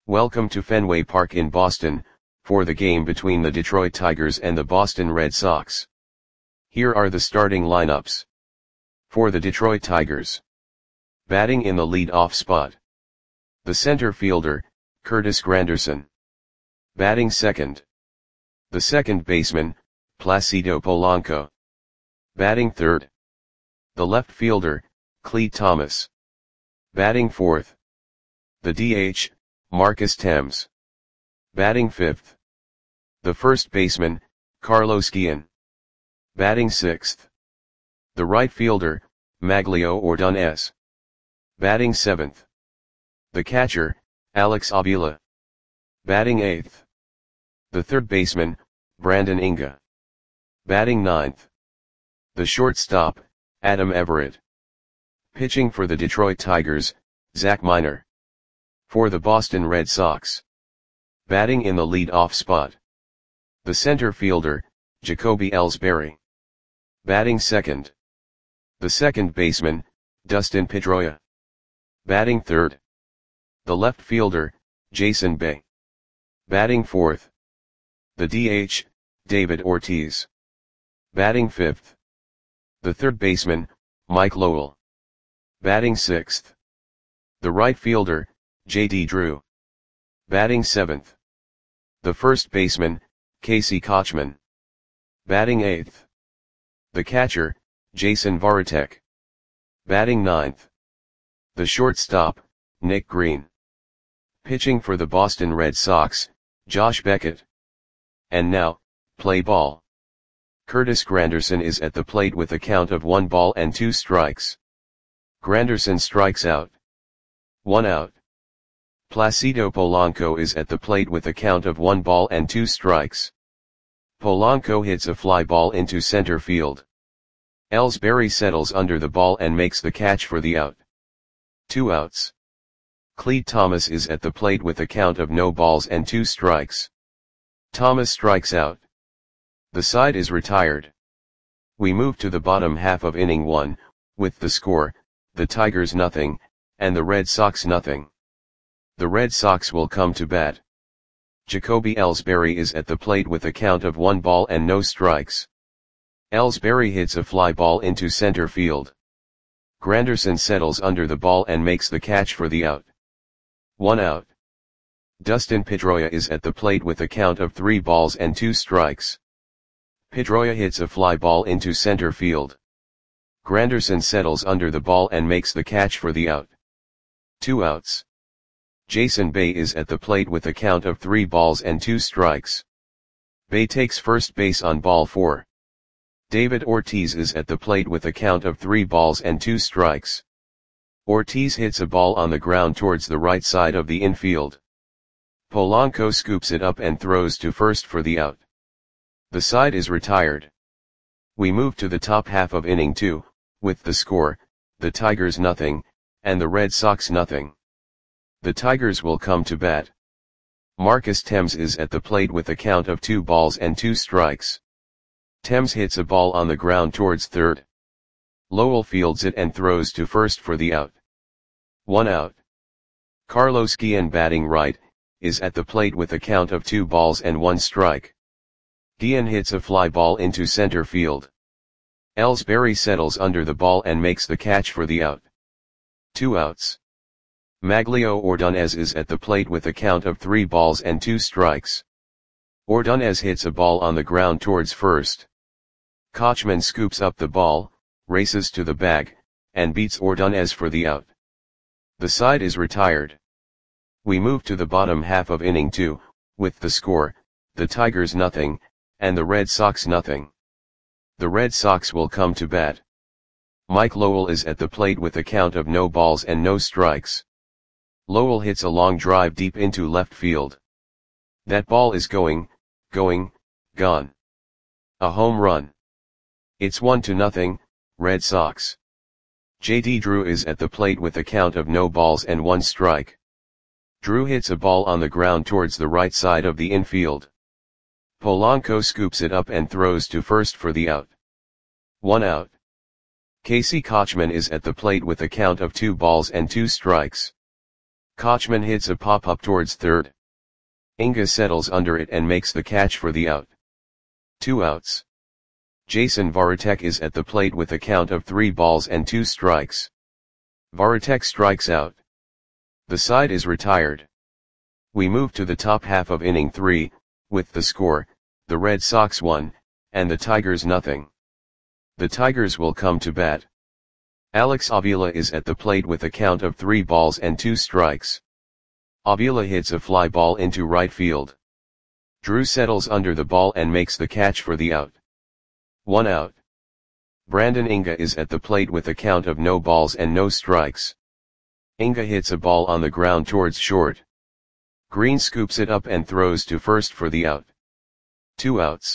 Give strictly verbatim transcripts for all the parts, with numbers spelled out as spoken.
Welcome to Fenway Park in Boston, for the game between the Detroit Tigers and the Boston Red Sox. Here are the starting lineups. For the Detroit Tigers. Batting in the lead-off spot. The center fielder, Curtis Granderson. Batting second. The second baseman, Placido Polanco. Batting third. The left fielder, Clete Thomas. Batting fourth. The D H, Marcus Thames. Batting fifth. The first baseman, Carlos Guillen. Batting sixth. The right fielder, Maglio Ordonez. Batting seventh. The catcher, Alex Avila. Batting eighth. The third baseman, Brandon Inga. Batting ninth. The shortstop, Adam Everett. Pitching for the Detroit Tigers, Zach Miner. For the Boston Red Sox. Batting in the lead-off spot. The center fielder, Jacoby Ellsbury. Batting second. The second baseman, Dustin Pedroia. Batting third. The left fielder, Jason Bay. Batting fourth. The D H, David Ortiz. Batting fifth. The third baseman, Mike Lowell. Batting sixth. The right fielder, J D Drew. Batting seventh. The first baseman, Casey Kotchman. Batting eighth. The catcher, Jason Varitek. Batting ninth. The shortstop, Nick Green. Pitching for the Boston Red Sox, Josh Beckett. And now, play ball. Curtis Granderson is at the plate with a count of one ball and two strikes. Granderson strikes out. One out. Placido Polanco is at the plate with a count of one ball and two strikes. Polanco hits a fly ball into center field. Ellsbury settles under the ball and makes the catch for the out. Two outs. Clete Thomas is at the plate with a count of no balls and two strikes. Thomas strikes out. The side is retired. We move to the bottom half of inning one, with the score, the Tigers nothing, and the Red Sox nothing. The Red Sox will come to bat. Jacoby Ellsbury is at the plate with a count of one ball and no strikes. Ellsbury hits a fly ball into center field. Granderson settles under the ball and makes the catch for the out. One out. Dustin Pedroia is at the plate with a count of three balls and two strikes. Pedroia hits a fly ball into center field. Granderson settles under the ball and makes the catch for the out. Two outs. Jason Bay is at the plate with a count of three balls and two strikes. Bay takes first base on ball four. David Ortiz is at the plate with a count of three balls and two strikes. Ortiz hits a ball on the ground towards the right side of the infield. Polanco scoops it up and throws to first for the out. The side is retired. We move to the top half of inning two, with the score, the Tigers nothing, and the Red Sox nothing. The Tigers will come to bat. Marcus Thames is at the plate with a count of two balls and two strikes. Thames hits a ball on the ground towards third. Lowell fields it and throws to first for the out. One out. Carlos Guillen, batting right, is at the plate with a count of two balls and one strike. Guillen hits a fly ball into center field. Ellsbury settles under the ball and makes the catch for the out. Two outs. Maglio Ordonez is at the plate with a count of three balls and two strikes. Ordonez hits a ball on the ground towards first. Kotchman scoops up the ball, races to the bag, and beats Ordonez for the out. The side is retired. We move to the bottom half of inning two, with the score, the Tigers nothing, and the Red Sox nothing. The Red Sox will come to bat. Mike Lowell is at the plate with a count of no balls and no strikes. Lowell hits a long drive deep into left field. That ball is going, going, gone. A home run. It's one to nothing, Red Sox. J D Drew is at the plate with a count of no balls and one strike. Drew hits a ball on the ground towards the right side of the infield. Polanco scoops it up and throws to first for the out. One out. Casey Kotchman is at the plate with a count of two balls and two strikes. Kochman hits a pop-up towards third. Inga settles under it and makes the catch for the out. Two outs. Jason Varitek is at the plate with a count of three balls and two strikes. Varitek strikes out. The side is retired. We move to the top half of inning three, with the score, the Red Sox one, and the Tigers nothing. The Tigers will come to bat. Alex Avila is at the plate with a count of three balls and two strikes. Avila hits a fly ball into right field. Drew settles under the ball and makes the catch for the out. One out. Brandon Inga is at the plate with a count of no balls and no strikes. Inga hits a ball on the ground towards short. Green scoops it up and throws to first for the out. Two outs.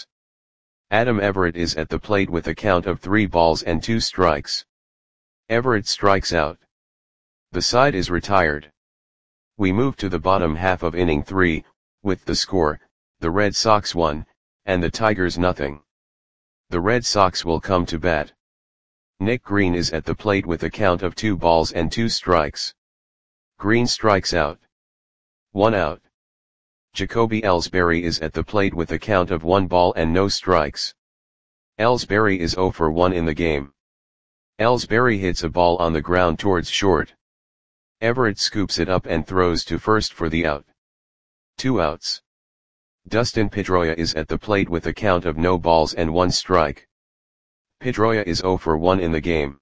Adam Everett is at the plate with a count of three balls and two strikes. Everett strikes out. The side is retired. We move to the bottom half of inning three, with the score, the Red Sox one, and the Tigers nothing. The Red Sox will come to bat. Nick Green is at the plate with a count of two balls and two strikes. Green strikes out. One out. Jacoby Ellsbury is at the plate with a count of one ball and no strikes. Ellsbury is zero for one in the game. Ellsbury hits a ball on the ground towards short. Everett scoops it up and throws to first for the out. Two outs. Dustin Pedroia is at the plate with a count of no balls and one strike. Pedroia is zero for one in the game.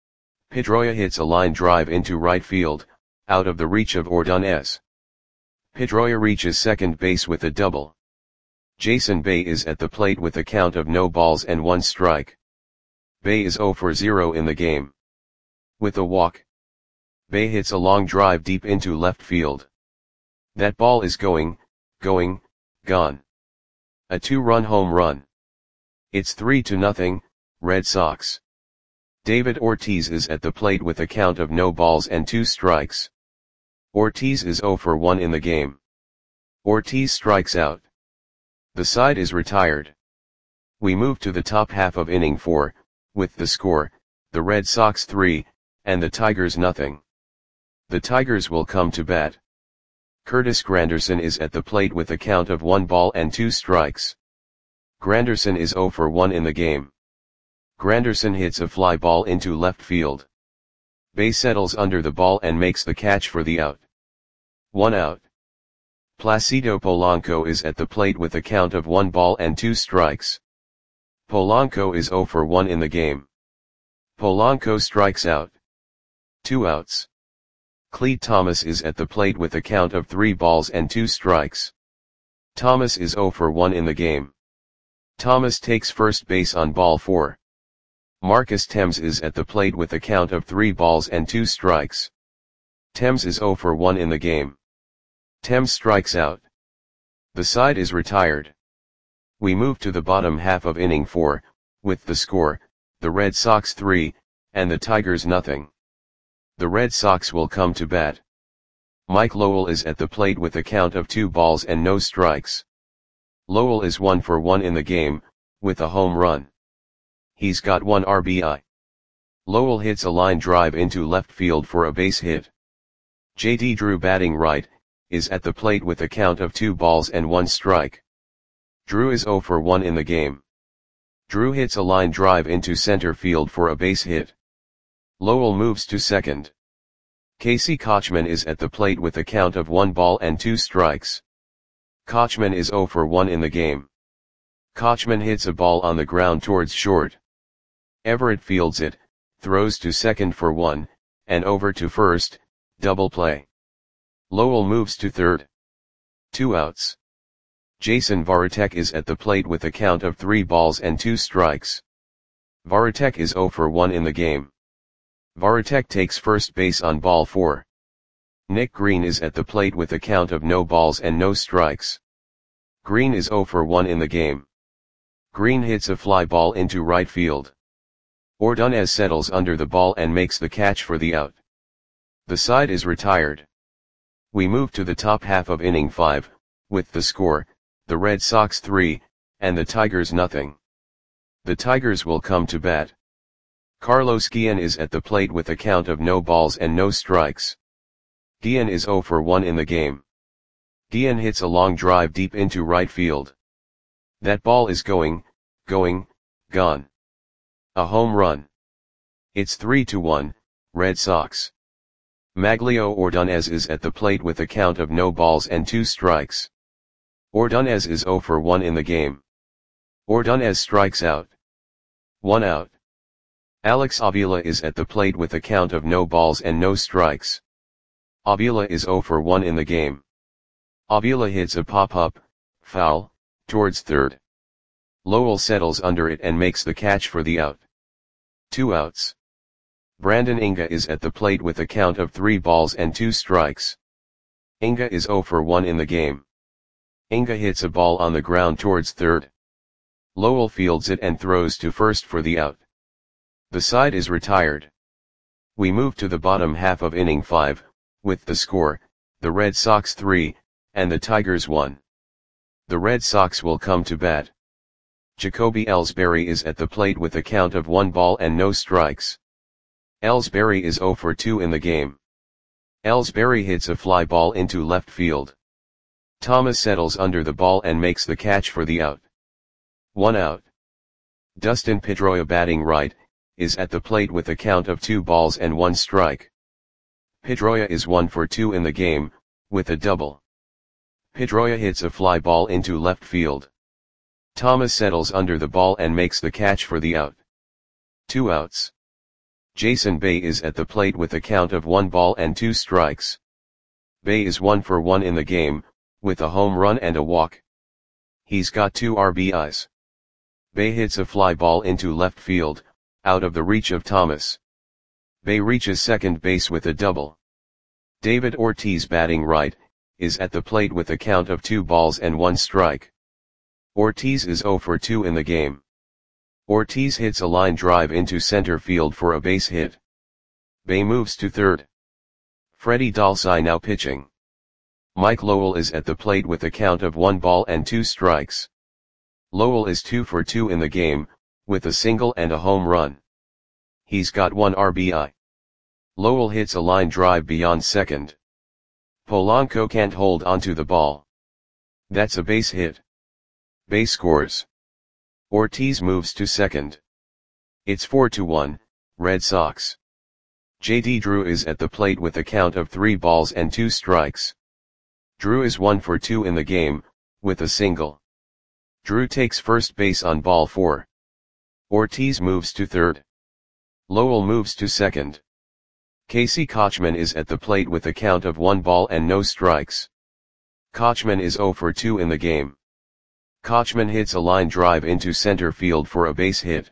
Pedroia hits a line drive into right field, out of the reach of Ordonez. Pedroia reaches second base with a double. Jason Bay is at the plate with a count of no balls and one strike. Bay is zero for zero in the game. With a walk, Bay hits a long drive deep into left field. That ball is going, going, gone. A two-run home run. It's three to nothing, Red Sox. David Ortiz is at the plate with a count of no balls and two strikes. Ortiz is zero for one in the game. Ortiz strikes out. The side is retired. We move to the top half of inning four, with the score, the Red Sox three, and the Tigers nothing. The Tigers will come to bat. Curtis Granderson is at the plate with a count of one ball and two strikes. Granderson is zero for one in the game. Granderson hits a fly ball into left field. Bay settles under the ball and makes the catch for the out. One out. Placido Polanco is at the plate with a count of one ball and two strikes. Polanco is zero for one in the game. Polanco strikes out. Two outs. Clete Thomas is at the plate with a count of three balls and two strikes. Thomas is zero for one in the game. Thomas takes first base on ball four. Marcus Thames is at the plate with a count of three balls and two strikes. Thames is zero for one in the game. Thames strikes out. The side is retired. We move to the bottom half of inning four, with the score, the Red Sox three, and the Tigers nothing. The Red Sox will come to bat. Mike Lowell is at the plate with a count of two balls and no strikes. Lowell is one for one in the game, with a home run. He's got one R B I. Lowell hits a line drive into left field for a base hit. J D Drew, batting right, is at the plate with a count of two balls and one strike. Drew is zero for one in the game. Drew hits a line drive into center field for a base hit. Lowell moves to second. Casey Kochman is at the plate with a count of one ball and two strikes. Kochman is zero for one in the game. Kochman hits a ball on the ground towards short. Everett fields it, throws to second for one, and over to first, double play. Lowell moves to third. Two outs. Jason Varitek is at the plate with a count of three balls and two strikes. Varitek is zero for one in the game. Varitek takes first base on ball four. Nick Green is at the plate with a count of no balls and no strikes. Green is zero for one in the game. Green hits a fly ball into right field. Ordonez settles under the ball and makes the catch for the out. The side is retired. We move to the top half of inning five, with the score, the Red Sox three, and the Tigers nothing. The Tigers will come to bat. Carlos Guillen is at the plate with a count of no balls and no strikes. Guillen is zero for one in the game. Guillen hits a long drive deep into right field. That ball is going, going, gone. A home run. It's three to one, Red Sox. Maglio Ordonez is at the plate with a count of no balls and two strikes. Ordonez is zero for one in the game. Ordonez strikes out. One out. Alex Avila is at the plate with a count of no balls and no strikes. Avila is zero for one in the game. Avila hits a pop-up, foul, towards third. Lowell settles under it and makes the catch for the out. Two outs. Brandon Inga is at the plate with a count of three balls and two strikes. Inga is zero for one in the game. Inga hits a ball on the ground towards third. Lowell fields it and throws to first for the out. The side is retired. We move to the bottom half of inning five, with the score, the Red Sox three, and the Tigers one. The Red Sox will come to bat. Jacoby Ellsbury is at the plate with a count of one ball and no strikes. Ellsbury is zero for two in the game. Ellsbury hits a fly ball into left field. Thomas settles under the ball and makes the catch for the out. One out. Dustin Pedroia, batting right, is at the plate with a count of two balls and one strike. Pedroia is one for two in the game, with a double. Pedroia hits a fly ball into left field. Thomas settles under the ball and makes the catch for the out. Two outs. Jason Bay is at the plate with a count of one ball and two strikes. Bay is one for one in the game, with a home run and a walk. He's got two R B Is. Bay hits a fly ball into left field, out of the reach of Thomas. Bay reaches second base with a double. David Ortiz, batting right, is at the plate with a count of two balls and one strike. Ortiz is zero for two in the game. Ortiz hits a line drive into center field for a base hit. Bay moves to third. Freddie Dalsai now pitching. Mike Lowell is at the plate with a count of one ball and two strikes. Lowell is two for two in the game, with a single and a home run. He's got one R B I. Lowell hits a line drive beyond second. Polanco can't hold onto the ball. That's a base hit. Bay scores. Ortiz moves to second. It's four to one, Red Sox. J D Drew is at the plate with a count of three balls and two strikes. Drew is one for two in the game, with a single. Drew takes first base on ball four. Ortiz moves to third. Lowell moves to second. Casey Kochman is at the plate with a count of one ball and no strikes. Kochman is zero for two in the game. Kochman hits a line drive into center field for a base hit.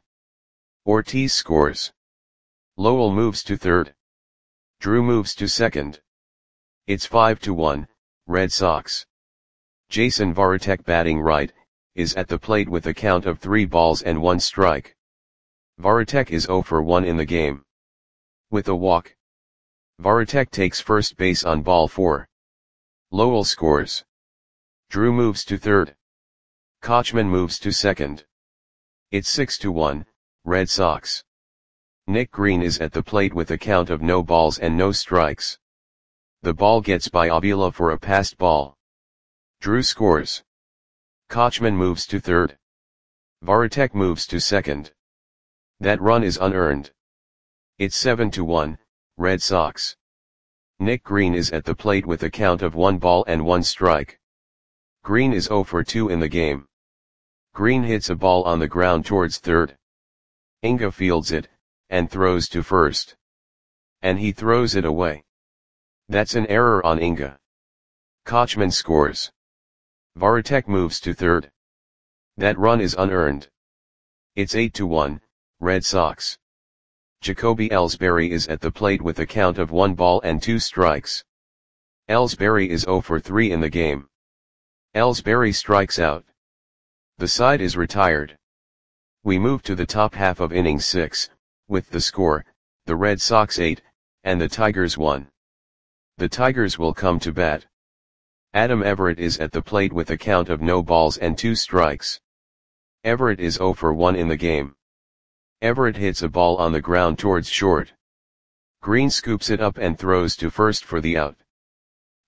Ortiz scores. Lowell moves to third. Drew moves to second. It's five to one, Red Sox. Jason Varitek, batting right, is at the plate with a count of three balls and one strike. Varitek is zero for one in the game. With a walk. Varitek takes first base on ball four. Lowell scores. Drew moves to third. Kochman moves to second. It's six to one, Red Sox. Nick Green is at the plate with a count of no balls and no strikes. The ball gets by Avila for a passed ball. Drew scores. Kochman moves to third. Varitek moves to second. That run is unearned. It's seven to one, Red Sox. Nick Green is at the plate with a count of one ball and one strike. Green is zero for two in the game. Green hits a ball on the ground towards third. Inga fields it, and throws to first. And he throws it away. That's an error on Inga. Kochman scores. Varitek moves to third. That run is unearned. It's eight to one, Red Sox. Jacoby Ellsbury is at the plate with a count of one ball and two strikes. Ellsbury is zero for three in the game. Ellsbury strikes out. The side is retired. We move to the top half of inning six, with the score, the Red Sox eight, and the Tigers one. The Tigers will come to bat. Adam Everett is at the plate with a count of no balls and two strikes. Everett is zero for one in the game. Everett hits a ball on the ground towards short. Green scoops it up and throws to first for the out.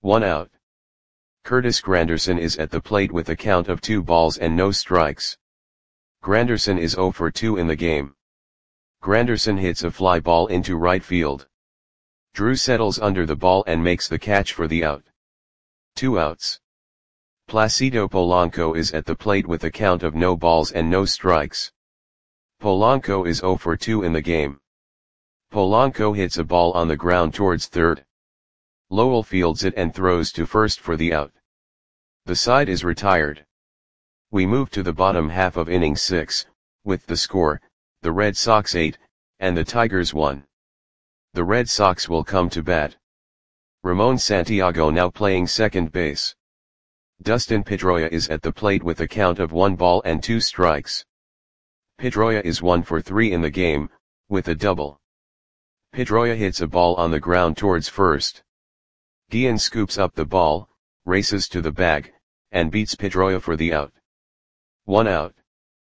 One out. Curtis Granderson is at the plate with a count of two balls and no strikes. Granderson is zero for two in the game. Granderson hits a fly ball into right field. Drew settles under the ball and makes the catch for the out. Two outs. Placido Polanco is at the plate with a count of no balls and no strikes. Polanco is zero for two in the game. Polanco hits a ball on the ground towards third. Lowell fields it and throws to first for the out. The side is retired. We move to the bottom half of inning six, with the score, the Red Sox eight, and the Tigers one. The Red Sox will come to bat. Ramon Santiago now playing second base. Dustin Pedroia is at the plate with a count of one ball and two strikes. Pedroia is one for three in the game, with a double. Pedroia hits a ball on the ground towards first. Guillen scoops up the ball, races to the bag, and beats Pedroia for the out. One out.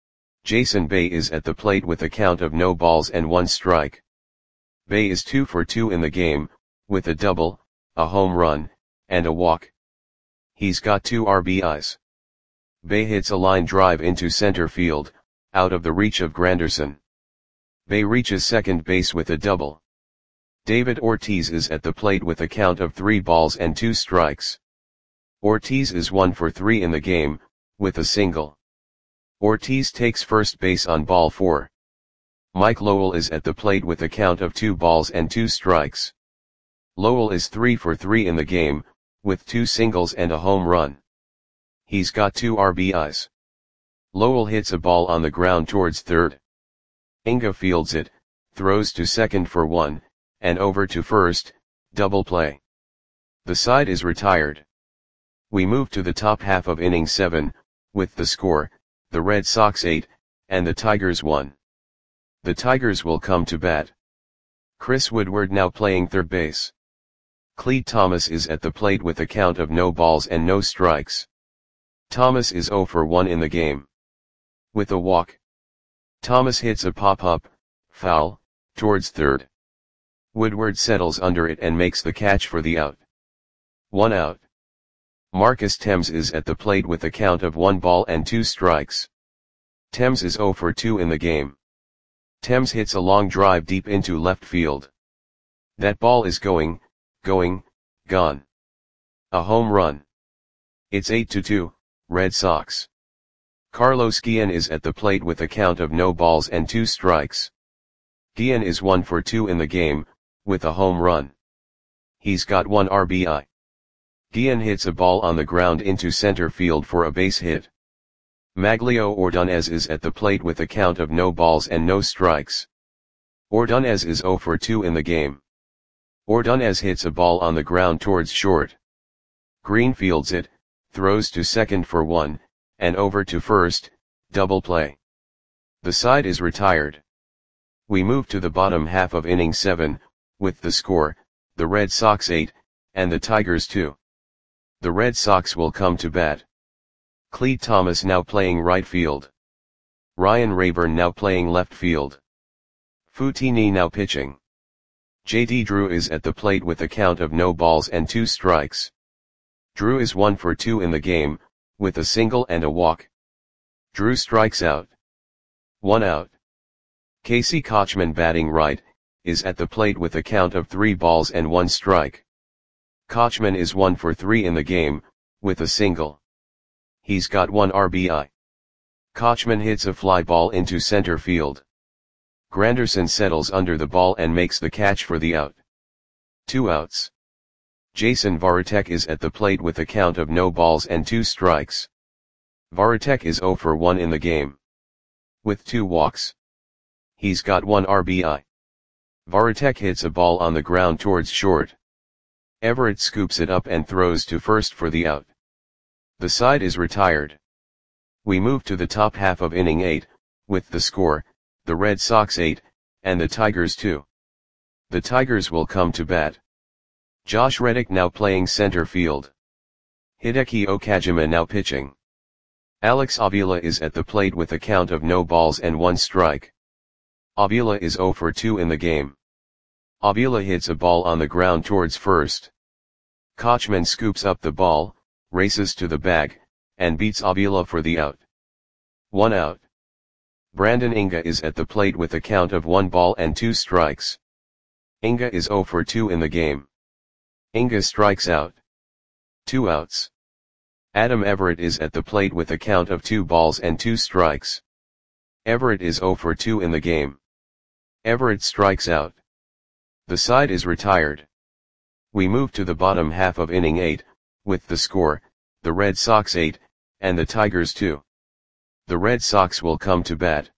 Jason Bay is at the plate with a count of no balls and one strike. Bay is two for two in the game, with a double, a home run, and a walk. He's got two R B Is. Bay hits a line drive into center field, out of the reach of Granderson. Bay reaches second base with a double. David Ortiz is at the plate with a count of three balls and two strikes. Ortiz is one for three in the game, with a single. Ortiz takes first base on ball four. Mike Lowell is at the plate with a count of two balls and two strikes. Lowell is three for three in the game, with two singles and a home run. He's got two R B Is. Lowell hits a ball on the ground towards third. Inga fields it, throws to second for one, and over to first, double play. The side is retired. We move to the top half of inning seven, with the score, the Red Sox eight, and the Tigers one. The Tigers will come to bat. Chris Woodward now playing third base. Clete Thomas is at the plate with a count of no balls and no strikes. Thomas is zero for one in the game. With a walk. Thomas hits a pop-up, foul, towards third. Woodward settles under it and makes the catch for the out. One out. Marcus Thames is at the plate with a count of one ball and two strikes. Thames is zero for two in the game. Thames hits a long drive deep into left field. That ball is going, going, gone. A home run. It's eight to two, Red Sox. Carlos Guillen is at the plate with a count of no balls and two strikes. Guillen is one for two in the game, with a home run. He's got one R B I. Guillen hits a ball on the ground into center field for a base hit. Maglio Ordonez is at the plate with a count of no balls and no strikes. Ordonez is zero for two in the game. Ordonez hits a ball on the ground towards short. Green fields it, throws to second for one, and over to first, double play. The side is retired. We move to the bottom half of inning seven, with the score, the Red Sox eight, and the Tigers two. The Red Sox will come to bat. Clete Thomas now playing right field. Ryan Rayburn now playing left field. Futini now pitching. J D Drew is at the plate with a count of no balls and two strikes. Drew is one for two in the game, with a single and a walk. Drew strikes out. One out. Casey Kochman batting right, is at the plate with a count of three balls and one strike. Kochman is one for three in the game, with a single. He's got one R B I. Kochman hits a fly ball into center field. Granderson settles under the ball and makes the catch for the out. Two outs. Jason Varitek is at the plate with a count of no balls and two strikes. Varitek is zero for one in the game. With two walks. He's got one R B I. Varitek hits a ball on the ground towards short. Everett scoops it up and throws to first for the out. The side is retired. We move to the top half of inning eight, with the score, the Red Sox eight, and the Tigers two. The Tigers will come to bat. Josh Reddick now playing center field. Hideki Okajima now pitching. Alex Avila is at the plate with a count of no balls and one strike. Avila is zero for two in the game. Avila hits a ball on the ground towards first. Kochman scoops up the ball, races to the bag, and beats Avila for the out. One out. Brandon Inga is at the plate with a count of one ball and two strikes. Inga is zero for two in the game. Inga strikes out. Two outs. Adam Everett is at the plate with a count of two balls and two strikes. Everett is zero for two in the game. Everett strikes out. The side is retired. We move to the bottom half of inning eight, with the score, the Red Sox eight, and the Tigers two. The Red Sox will come to bat.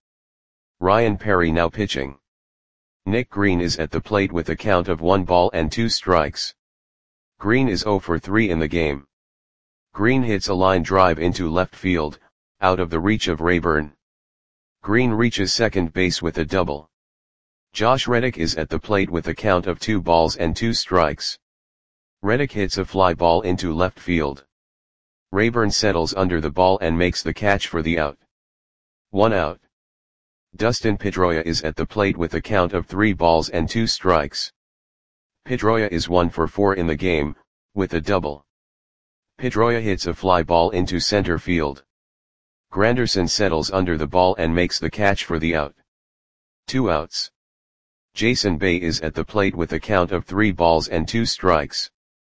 Ryan Perry now pitching. Nick Green is at the plate with a count of one ball and two strikes. Green is zero for three in the game. Green hits a line drive into left field, out of the reach of Rayburn. Green reaches second base with a double. Josh Reddick is at the plate with a count of two balls and two strikes. Reddick hits a fly ball into left field. Rayburn settles under the ball and makes the catch for the out. One out. Dustin Pedroia is at the plate with a count of three balls and two strikes. Pedroia is one for four in the game, with a double. Pedroia hits a fly ball into center field. Granderson settles under the ball and makes the catch for the out. Two outs. Jason Bay is at the plate with a count of three balls and two strikes.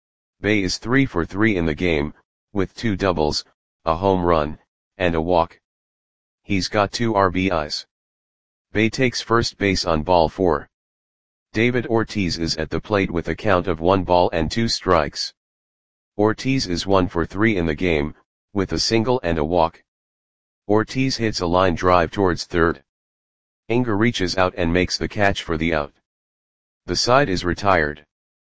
Bay is three for three in the game, with two doubles, a home run, and a walk. He's got two R B Is. Bay takes first base on ball four. David Ortiz is at the plate with a count of one ball and two strikes. Ortiz is one for three in the game, with a single and a walk. Ortiz hits a line drive towards third. Inga reaches out and makes the catch for the out. The side is retired.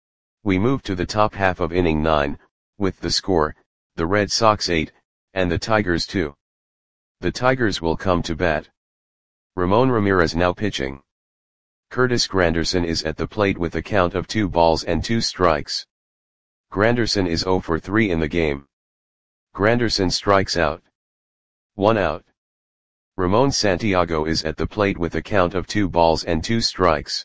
We move to the top half of inning nine, with the score, the Red Sox eight, and the Tigers two. The Tigers will come to bat. Ramon Ramirez now pitching. Curtis Granderson is at the plate with a count of two balls and two strikes. Granderson is zero for three in the game. Granderson strikes out. One out. Ramon Santiago is at the plate with a count of two balls and two strikes.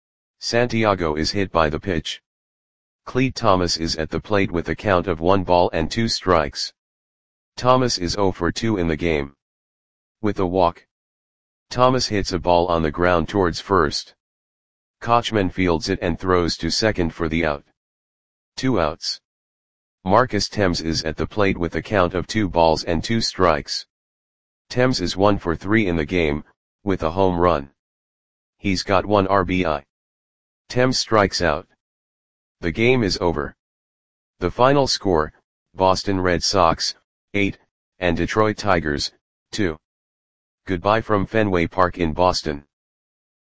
Santiago is hit by the pitch. Clete Thomas is at the plate with a count of one ball and two strikes. Thomas is zero for two in the game. With a walk. Thomas hits a ball on the ground towards first. Kochman fields it and throws to second for the out. Two outs. Marcus Thames is at the plate with a count of two balls and two strikes. Thames is one for three in the game, with a home run. He's got one R B I. Thames strikes out. The game is over. The final score, Boston Red Sox, eight, and Detroit Tigers, two. Goodbye from Fenway Park in Boston.